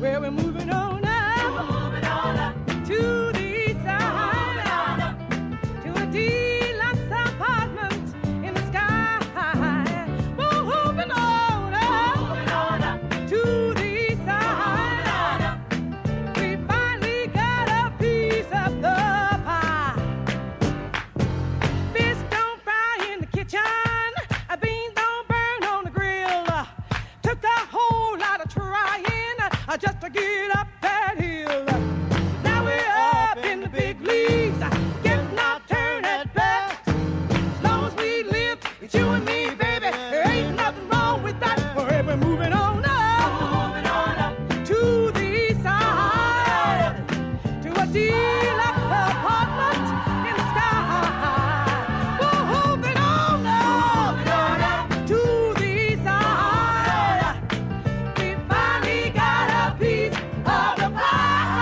Well, we're moving on up to the east side, to a deluxe apartment in the sky. We're moving on up to the east side. We finally got a piece of the pie. Fish don't fry in the kitchen, beans don't burn on the grill. Took a whole lot of trying just to get up that hill. Now we're up in the big leagues, getting our turn at bat. As long as we live, it's you and me, baby. There ain't nothing wrong with that. We're moving on up to the east side, to a deluxe apartment in the sky. We're moving on up to the east side. We finally got a piece of the pie.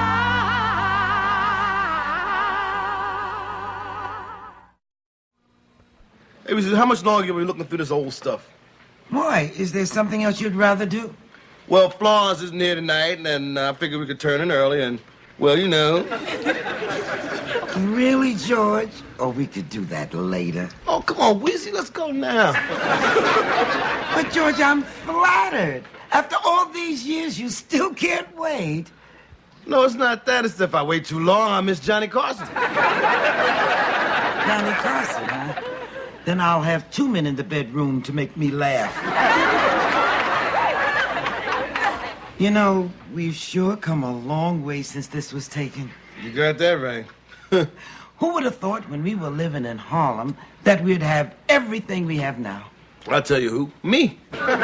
Hey, how much longer are we looking through this old stuff? Why? Is there something else you'd rather do? Well, Florence isn't here tonight, and I figured we could turn in early, and, well, you know. Really, George? Or we could do that later. Oh, come on, Weezy, let's go now. But, George, I'm flattered. After all these years, you still can't wait. No, it's not that. It's if I wait too long, I miss Johnny Carson. Johnny Carson, huh? Then I'll have 2 men in the bedroom to make me laugh. You know, we've sure come a long way since this was taken. You got that right. Who would have thought when we were living in Harlem that we'd have everything we have now? I'll tell you who. Me.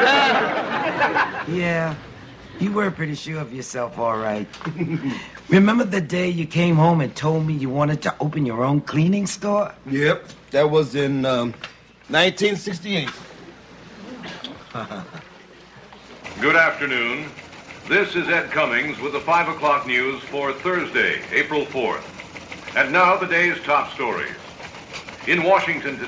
Yeah, you were pretty sure of yourself, all right. Remember the day you came home and told me you wanted to open your own cleaning store? Yep, that was in 1968. Good afternoon. This is Ed Cummings with the 5 o'clock news for Thursday, April 4th. And now the day's top stories. In Washington...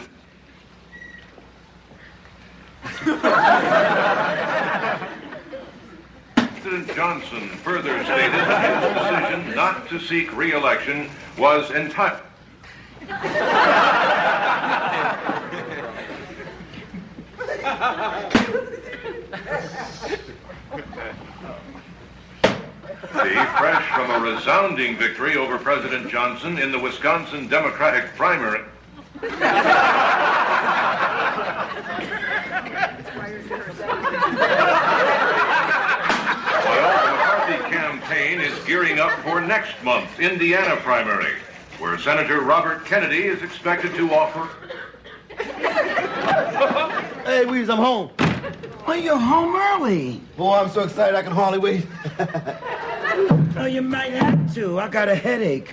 President Johnson further stated that his decision not to seek re-election was entirely... fresh from a resounding victory over President Johnson in the Wisconsin Democratic primary. Well, the McCarthy campaign is gearing up for next month's Indiana primary, where Senator Robert Kennedy is expected to offer... Hey, Weez, I'm home. Well, you're home early. Boy, I'm so excited I can hardly wait. Oh, you might have to. I got a headache.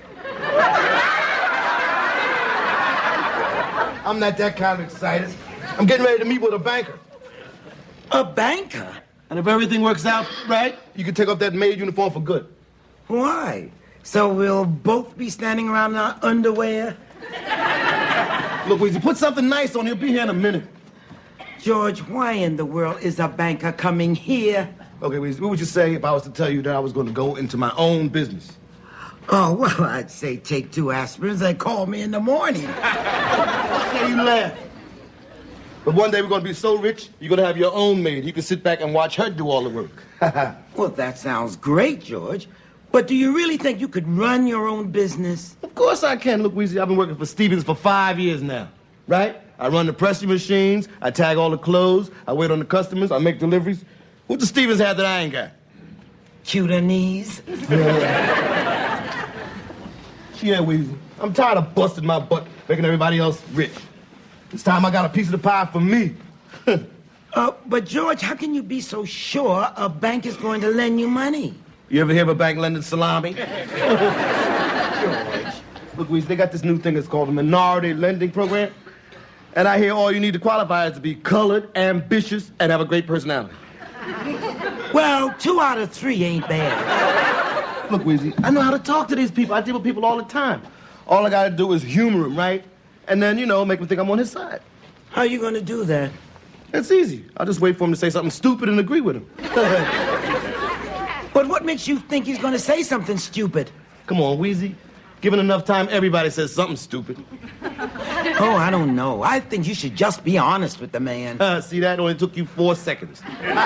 I'm not that kind of excited. I'm getting ready to meet with a banker. A banker? And if everything works out right, you can take off that maid uniform for good. Why? So we'll both be standing around in our underwear? Look, Weezy, put something nice on. He'll be here in a minute. George, why in the world is a banker coming here? Okay, Weezy, what would you say if I was to tell you that I was going to go into my own business? Oh, well, I'd say take 2 aspirins and call me in the morning. Yeah, you laugh. But one day we're going to be so rich, you're going to have your own maid. You can sit back and watch her do all the work. Well, that sounds great, George. But do you really think you could run your own business? Of course I can. Look, Weezy, I've been working for Stevens for 5 years now, right? I run the pressing machines, I tag all the clothes, I wait on the customers, I make deliveries. What does Stevens have that I ain't got? Cuter knees? Yeah, Weezy. I'm tired of busting my butt, making everybody else rich. This time I got a piece of the pie for me. But George, how can you be so sure a bank is going to lend you money? You ever hear of a bank lending salami? George. Look, Weezy, they got this new thing that's called a minority lending program. And I hear all you need to qualify is to be colored, ambitious, and have a great personality. Well, 2 out of 3 ain't bad. Look, Weezy, I know how to talk to these people. I deal with people all the time. All I gotta do is humor them, right? And then, you know, make them think I'm on his side. How are you gonna do that? It's easy. I'll just wait for him to say something stupid and agree with him. But what makes you think he's gonna say something stupid? Come on, Wheezy. Given enough time, everybody says something stupid. Oh, I don't know. I think you should just be honest with the man. See, that only took you 4 seconds.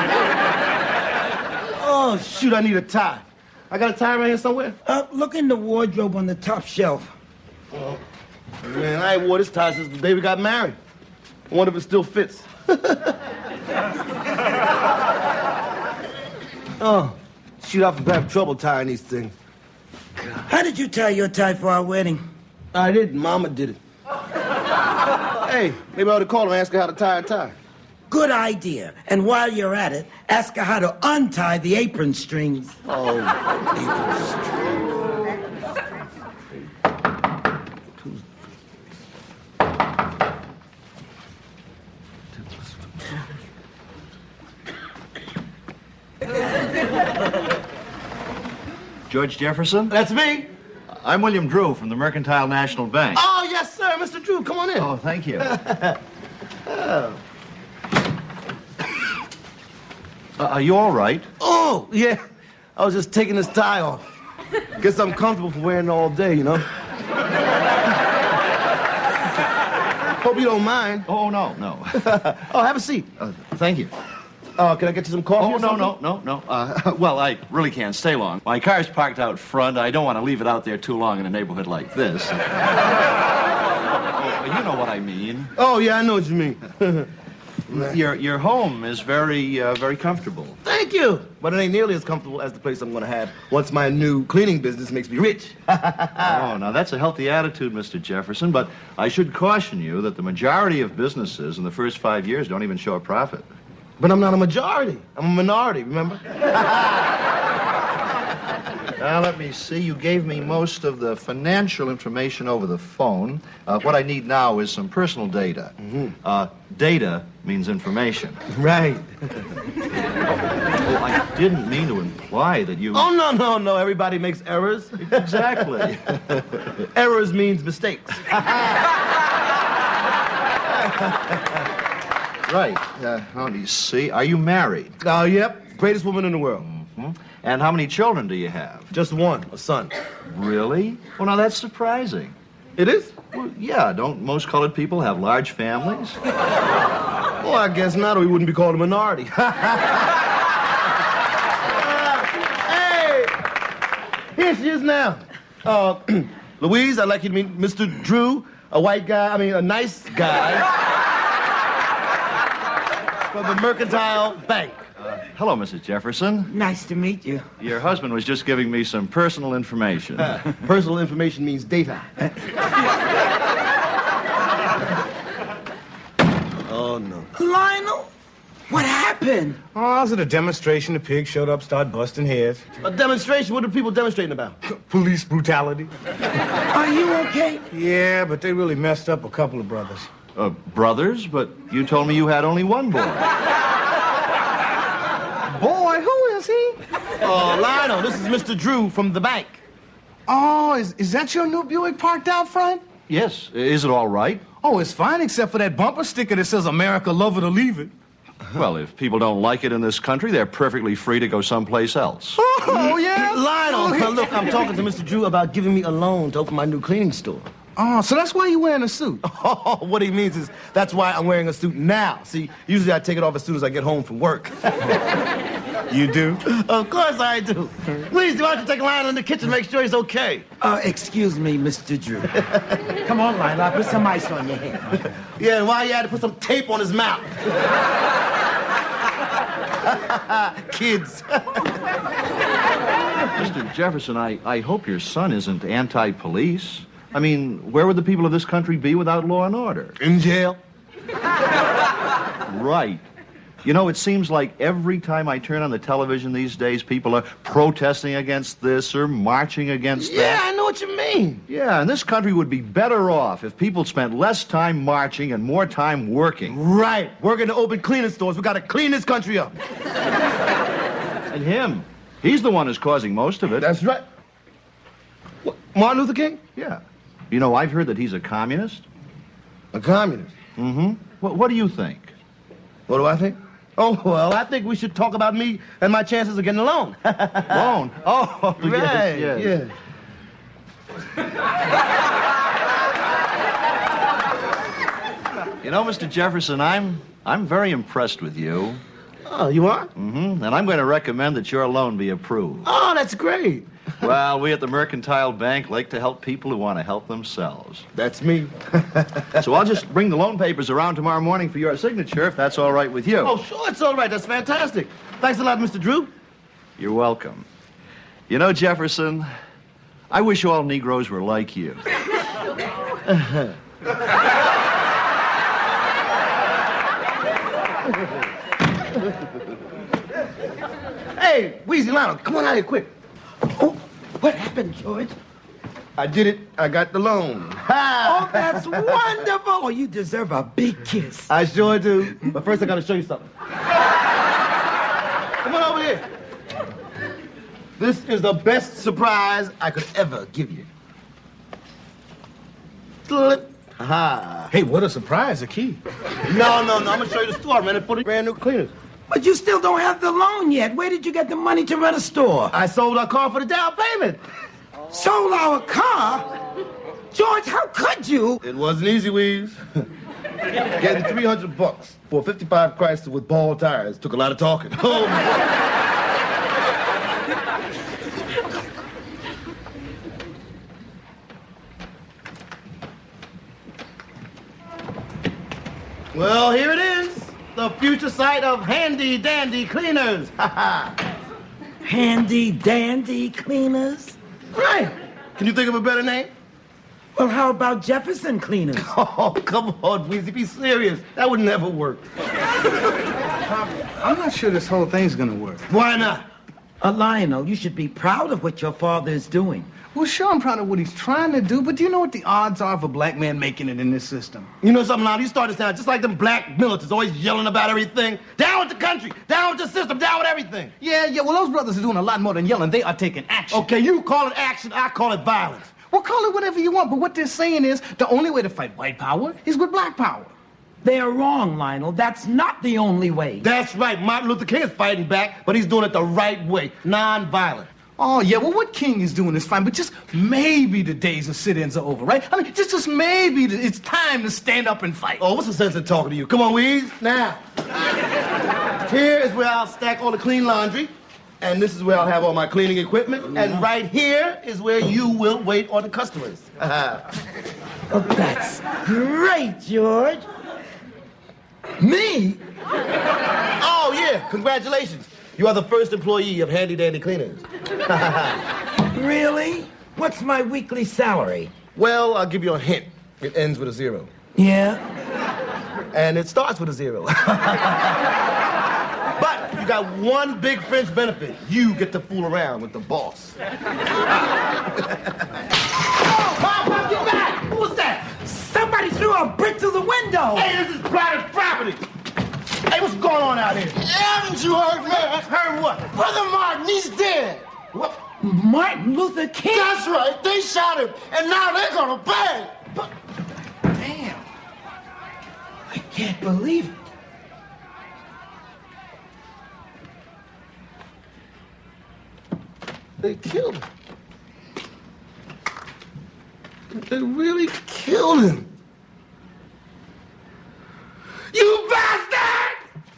Oh, shoot, I need a tie. I got a tie right here somewhere? Look in the wardrobe on the top shelf. Oh, man, I ain't wore this tie since the day we got married. I wonder if it still fits. Oh, shoot, I have trouble tying these things. How did you tie your tie for our wedding? I didn't. Mama did it. Hey, maybe I ought to call her and ask her how to tie a tie. Good idea. And while you're at it, ask her how to untie the apron strings. Oh, apron George Jefferson? That's me. I'm William Drew from the Mercantile National Bank. Oh, yes, sir. Mr. Drew, come on in. Oh, thank you. Are you all right? Oh, yeah. I was just taking this tie off. Guess I'm comfortable for wearing it all day, you know? Hope you don't mind. Oh, no. Oh, have a seat. Thank you. Can I get you some coffee Oh, or something? no. Well, I really can't stay long. My car's parked out front. I don't want to leave it out there too long in a neighborhood like this. Oh, you know what I mean. Oh, yeah, I know what you mean. Your home is very comfortable. Thank you. But it ain't nearly as comfortable as the place I'm going to have once my new cleaning business makes me rich. Oh, now that's a healthy attitude, Mr. Jefferson, but I should caution you that the majority of businesses in the first 5 years don't even show a profit. But I'm not a majority. I'm a minority, remember? Now, let me see. You gave me most of the financial information over the phone. What I need now is some personal data. Mm-hmm. Data means information. Right. Oh, I didn't mean to imply that you... Oh, no. Everybody makes errors. Exactly. Errors means mistakes. Right. Let me see. Are you married? Oh, yep. Greatest woman in the world. Mm-hmm. And how many children do you have? Just one, a son. Really? Well, now that's surprising. It is? Well, yeah. Don't most colored people have large families? Well, I guess not, or we wouldn't be called a minority. Hey! Here she is now. Louise, I'd like you to meet Mr. Drew, a nice guy. From the Mercantile Bank. Hello, Mrs. Jefferson. Nice to meet you. Your husband was just giving me some personal information. Personal information means data. Oh, no. Lionel, what happened? Oh, I was at a demonstration. The pig showed up, started busting heads. A demonstration? What are people demonstrating about? Police brutality. Are you okay? Yeah, but they really messed up a couple of brothers. Brothers? But you told me you had only one boy. Boy, who is he? Lionel, this is Mr. Drew from the bank. Oh, is that your new Buick parked out front? Yes. Is it all right? Oh, it's fine, except for that bumper sticker that says America, love it or leave it. Well, if people don't like it in this country, they're perfectly free to go someplace else. Oh, yeah? Lionel, look, I'm talking to Mr. Drew about giving me a loan to open my new cleaning store. Oh, so that's why you're wearing a suit. Oh, what he means is that's why I'm wearing a suit now. See, usually I take it off as soon as I get home from work. You do? Of course I do. Please, why don't you take Lionel in the kitchen, make sure he's okay. Excuse me, Mr. Drew. Come on, Lionel, I'll put some ice on your head. Yeah, and while you had to put some tape on his mouth. Kids. Mr. Jefferson, I hope your son isn't anti-police. I mean, where would the people of this country be without law and order? In jail. Right. You know, it seems like every time I turn on the television these days, people are protesting against this or marching against that. Yeah, I know what you mean. Yeah, and this country would be better off if people spent less time marching and more time working. Right. We're going to open cleaning stores. We got to clean this country up. And him. He's the one who's causing most of it. That's right. What, Martin Luther King? Yeah. You know, I've heard that he's a communist. A communist? Mm-hmm. What do you think? What do I think? Oh, well, I think we should talk about me and my chances of getting a loan. Loan? Oh, Right, yes. yeah. You know, Mr. Jefferson, I'm very impressed with you. Oh, you are? Mm-hmm. And I'm going to recommend that your loan be approved. Oh, that's great. Well, we at the Mercantile Bank like to help people who want to help themselves. That's me. So I'll just bring the loan papers around tomorrow morning for your signature, if that's all right with you. Oh, sure, it's all right. That's fantastic. Thanks a lot, Mr. Drew. You're welcome. You know, Jefferson, I wish all Negroes were like you. Hey, Weezy Lionel, come on out here quick. Oh, what happened, George? I did it. I got the loan. Oh, that's wonderful. Oh, you deserve a big kiss. I sure do. But first, I got to show you something. Come on over here. This is the best surprise I could ever give you. Slip. Ha. Hey, what a surprise, a key. No. I'm going to show you the store, man. It's for the brand new cleaners. But you still don't have the loan yet. Where did you get the money to run a store? I sold our car for the down payment. Sold our car? George, how could you? It wasn't easy, Weaves. Getting $300 for a 55 Chrysler with bald tires took a lot of talking. Oh, boy. Well, here it is. The future site of Handy Dandy Cleaners. Handy Dandy Cleaners? Right. Can you think of a better name? Well, how about Jefferson Cleaners? Oh, come on, Weezy. Be serious. That would never work. I'm not sure this whole thing's gonna work. Why not? Lionel, you should be proud of what your father is doing. Well, sure, I'm proud of what he's trying to do, but do you know what the odds are of a black man making it in this system? You know something, Lionel? You started to sound just like them black militants, always yelling about everything. Down with the country, down with the system, down with everything. Yeah, well, those brothers are doing a lot more than yelling. They are taking action. Okay, you call it action, I call it violence. Well, call it whatever you want, but what they're saying is the only way to fight white power is with black power. They are wrong, Lionel. That's not the only way. That's right. Martin Luther King is fighting back, but he's doing it the right way, non-violent. Oh, yeah, well, what King is doing is fine, but just maybe the days of sit-ins are over, right? I mean, just maybe it's time to stand up and fight. Oh, what's the sense in talking to you? Come on, Weez. Now, here is where I'll stack all the clean laundry, and this is where I'll have all my cleaning equipment, and right here is where you will wait on the customers. Oh, that's great, George. Me? Oh, yeah, congratulations. You are the first employee of Handy Dandy Cleaners. Really? What's my weekly salary? Well, I'll give you a hint. It ends with a 0. Yeah? And it starts with a 0. But you got one big French benefit. You get to fool around with the boss. Oh, Pop, get back! Who was that? Somebody threw a brick through the window! Hey, this is private property. Hey, what's going on out here? Haven't you heard, man? Heard what? Brother Martin, he's dead. What? Martin Luther King? That's right. They shot him, and now they're gonna pay. Damn. I can't believe it. They killed him. They really killed him. You bastard!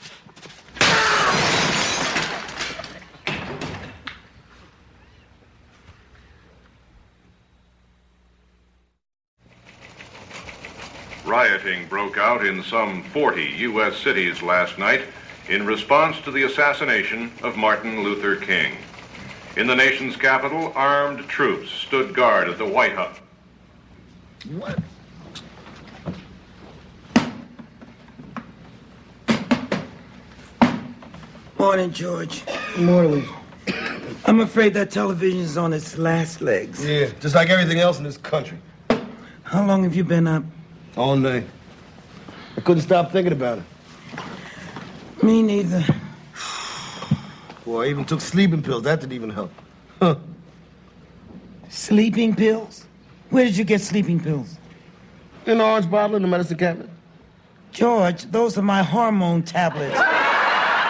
Rioting broke out in some 40 U.S. cities last night in response to the assassination of Martin Luther King. In the nation's capital, armed troops stood guard at the White House. What? Morning, George. Morning. I'm afraid that television's on its last legs. Yeah, just like everything else in this country. How long have you been up? All night. I couldn't stop thinking about it. Me neither. Boy, I even took sleeping pills. That didn't even help. Huh. Sleeping pills? Where did you get sleeping pills? In the orange bottle in the medicine cabinet. George, those are my hormone tablets.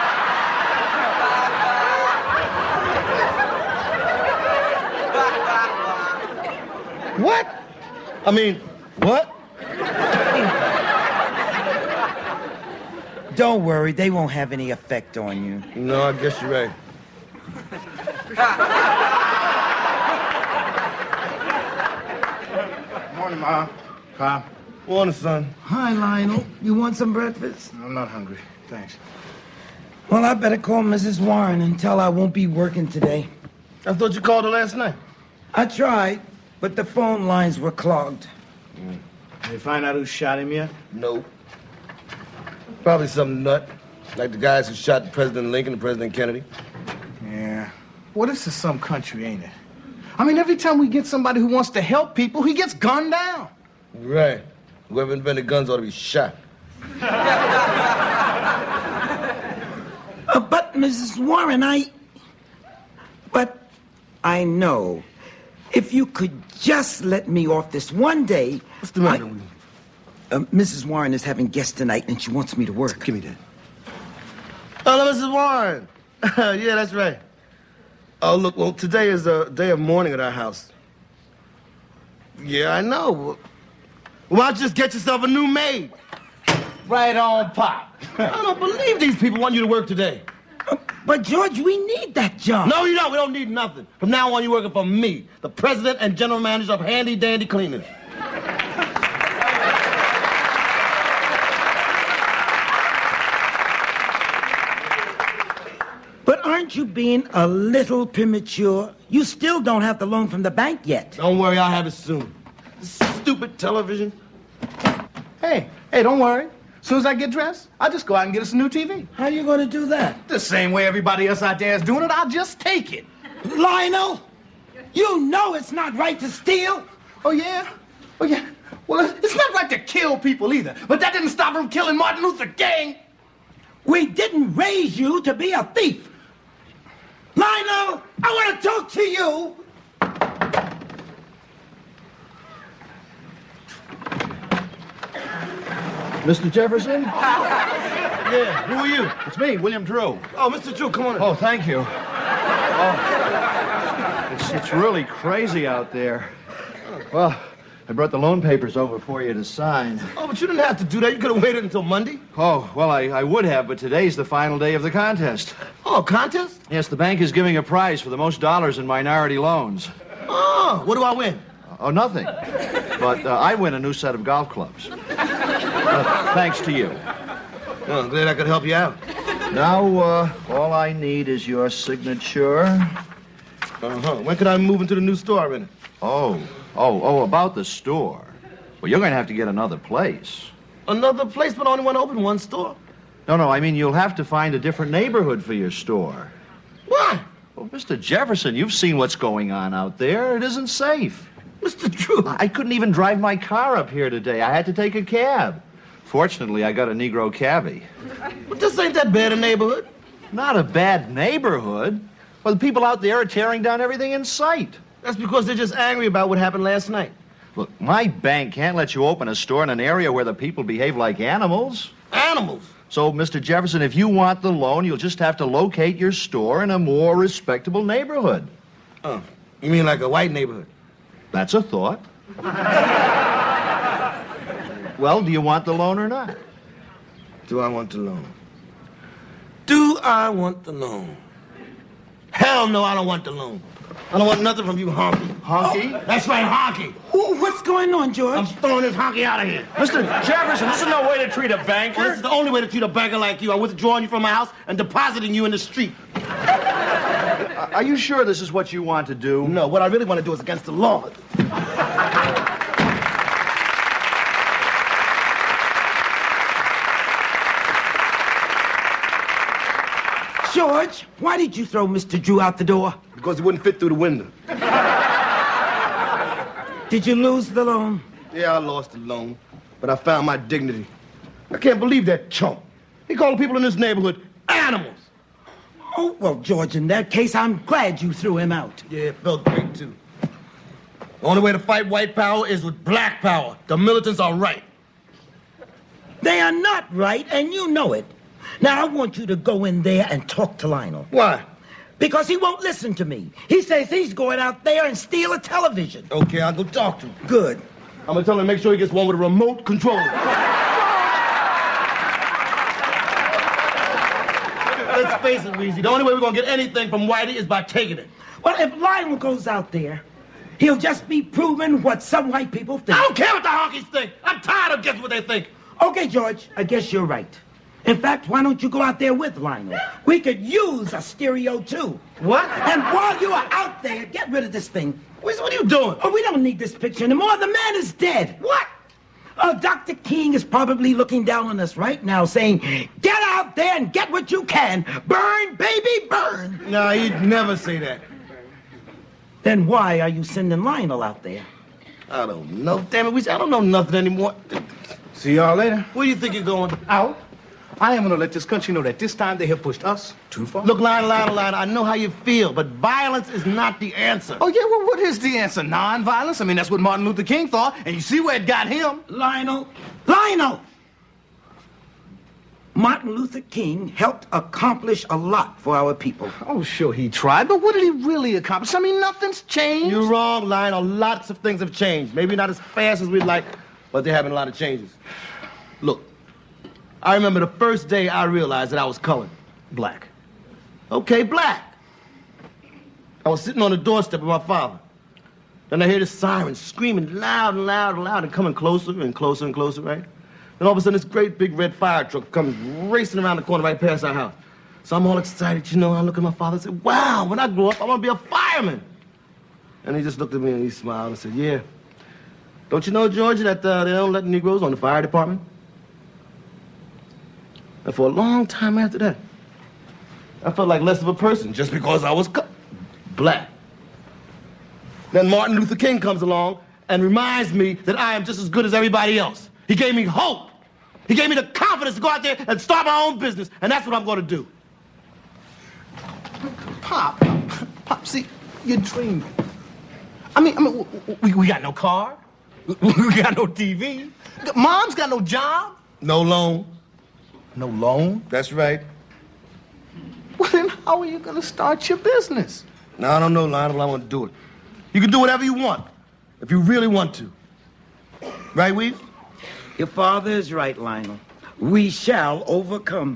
What? I mean, what? Don't worry, they won't have any effect on you. No, I guess you're right. Morning, Ma. Pa. Morning, son. Hi, Lionel. You want some breakfast? I'm not hungry. Thanks. Well, I better call Mrs. Warren and tell her I won't be working today. I thought you called her last night. I tried, but the phone lines were clogged. Did you find out who shot him yet? No. Probably some nut, like the guys who shot President Lincoln and President Kennedy. Yeah. Well, this is some country, ain't it? I mean, every time we get somebody who wants to help people, he gets gunned down. Right. Whoever invented guns ought to be shot. But, Mrs. Warren, But I know. If you could just let me off this one day... What's the matter with you? Mrs. Warren is having guests tonight, and she wants me to work. Give me that. Hello, Mrs. Warren. Yeah, that's right. Oh, look, well, today is a day of mourning at our house. Yeah, I know. Well, why don't you just get yourself a new maid? Right on, Pop. I don't believe these people want you to work today. But, George, we need that job. No, you don't. We don't need nothing. From now on, you're working for me, the president and general manager of Handy Dandy Cleaning. But aren't you being a little premature? You still don't have the loan from the bank yet. Don't worry, I'll have it soon. Stupid television. Hey, don't worry. As soon as I get dressed, I'll just go out and get us a new TV. How are you going to do that? The same way everybody else out there is doing it, I'll just take it. Lionel, you know it's not right to steal. Oh, yeah? Oh, yeah. Well, it's not right to kill people either, but that didn't stop him killing Martin Luther King. We didn't raise you to be a thief. Lionel, I want to talk to you. Mr. Jefferson? Yeah, who are you? It's me, William Drew. Oh, Mr. Drew, come on in. Oh, thank you. Oh, it's really crazy out there. Well, I brought the loan papers over for you to sign. Oh, but you didn't have to do that. You could have waited until Monday. Oh, well, I would have, but today's the final day of the contest. Oh, contest? Yes, the bank is giving a prize for the most dollars in minority loans. Oh, what do I win? Oh, nothing. But I win a new set of golf clubs. Thanks to you. Well, I'm glad I could help you out. Now, all I need is your signature. Uh-huh. When can I move into the new store in it? Oh, about the store. Well, you're going to have to get another place. Another place, but only want to open one store. No, I mean, you'll have to find a different neighborhood for your store. Why? Well, Mr. Jefferson, you've seen what's going on out there. It isn't safe. Mr. Drew. I couldn't even drive my car up here today. I had to take a cab. Fortunately, I got a Negro cabbie. But this ain't that bad a neighborhood. Not a bad neighborhood. Well, the people out there are tearing down everything in sight. That's because they're just angry about what happened last night. Look, my bank can't let you open a store in an area where the people behave like animals. Animals? So, Mr. Jefferson, if you want the loan, you'll just have to locate your store in a more respectable neighborhood. Oh, you mean like a white neighborhood? That's a thought. Well, do you want the loan or not? Do I want the loan? Do I want the loan? Hell no, I don't want the loan. I don't want nothing from you, honky. Honky? Oh, that's right, honky. Ooh, what's going on, George? I'm throwing this honky out of here. Mr. Jefferson, this is no way to treat a banker. Well, this is the only way to treat a banker like you. I'm withdrawing you from my house and depositing you in the street. Are you sure this is what you want to do? No, what I really want to do is against the law. George, why did you throw Mr. Drew out the door? Because he wouldn't fit through the window. Did you lose the loan? Yeah, I lost the loan, but I found my dignity. I can't believe that chump. He called the people in this neighborhood animals. Oh, well, George, in that case, I'm glad you threw him out. Yeah, it felt great, too. The only way to fight white power is with black power. The militants are right. They are not right, and you know it. Now, I want you to go in there and talk to Lionel. Why? Because he won't listen to me. He says he's going out there and steal a television. Okay, I'll go talk to him. Good. I'm gonna tell him to make sure he gets one with a remote control. Let's face it, Weezy, the only way we're gonna get anything from Whitey is by taking it. Well, if Lionel goes out there, he'll just be proving what some white people think. I don't care what the honkies think. I'm tired of guessing what they think. Okay, George, I guess you're right. In fact, why don't you go out there with Lionel? We could use a stereo, too. What? And while you are out there, get rid of this thing. Weezy, what are you doing? Oh, we don't need this picture anymore. The man is dead. What? Dr. King is probably looking down on us right now saying, get out there and get what you can. Burn, baby, burn. No, he'd never say that. Then why are you sending Lionel out there? I don't know. Damn it, Weezy, I don't know nothing anymore. See y'all later. Where do you think you're going? Out. I am going to let this country know that this time they have pushed us too far. Look, Lionel, I know how you feel, but violence is not the answer. Oh, yeah, well, what is the answer? Non-violence? I mean, that's what Martin Luther King thought, and you see where it got him. Lionel! Martin Luther King helped accomplish a lot for our people. Oh, sure, he tried, but what did he really accomplish? I mean, nothing's changed. You're wrong, Lionel. Lots of things have changed. Maybe not as fast as we'd like, but there have been a lot of changes. Look, I remember the first day I realized that I was colored. Black. Okay, black. I was sitting on the doorstep with my father. Then I hear this siren screaming loud and loud and loud and coming closer and closer and closer, right? And all of a sudden, this great big red fire truck comes racing around the corner right past our house. So I'm all excited, you know. I look at my father and said, wow, when I grow up, I want to be a fireman. And he just looked at me and he smiled and said, yeah. Don't you know, George, that they don't let Negroes on the fire department? And for a long time after that, I felt like less of a person just because I was black. Then Martin Luther King comes along and reminds me that I am just as good as everybody else. He gave me hope. He gave me the confidence to go out there and start my own business, and that's what I'm going to do. Pop, see, you're dreaming. I mean, we got no car. We got no TV. Mom's got no job. No loan. No loan? That's right. Well, then how are you going to start your business? No, I don't know, Lionel, but I want to do it. You can do whatever you want, if you really want to. Right, Weave? Your father is right, Lionel. We shall overcome.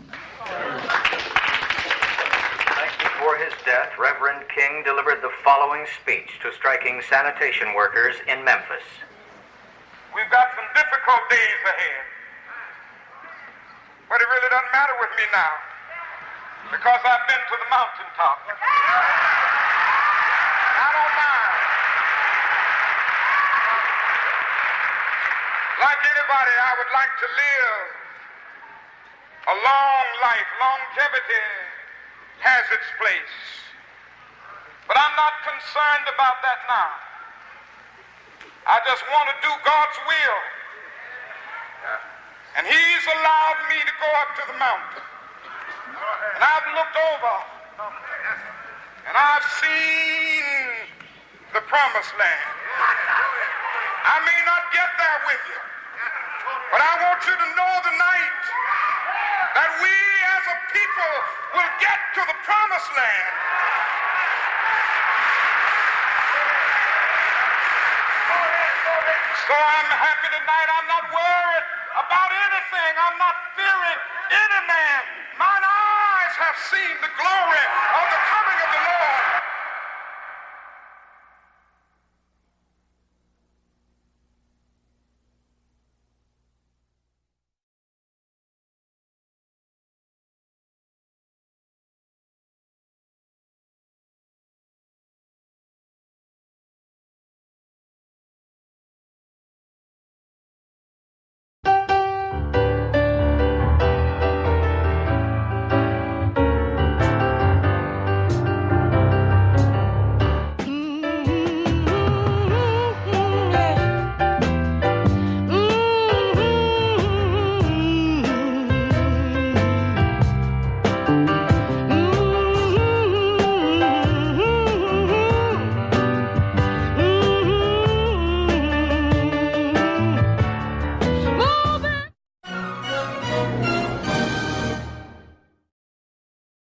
Before his death, Reverend King delivered the following speech to striking sanitation workers in Memphis. We've got some difficult days ahead. But it really doesn't matter with me now, because I've been to the mountaintop. I don't mind. Like anybody, I would like to live a long life. Longevity has its place. But I'm not concerned about that now. I just want to do God's will. And he's allowed me to go up to the mountain. And I've looked over. And I've seen the promised land. I may not get there with you. But I want you to know tonight that we as a people will get to the promised land. So I'm happy tonight. I'm not worried about anything. I'm not fearing any man. Mine eyes have seen the glory of the coming of the Lord.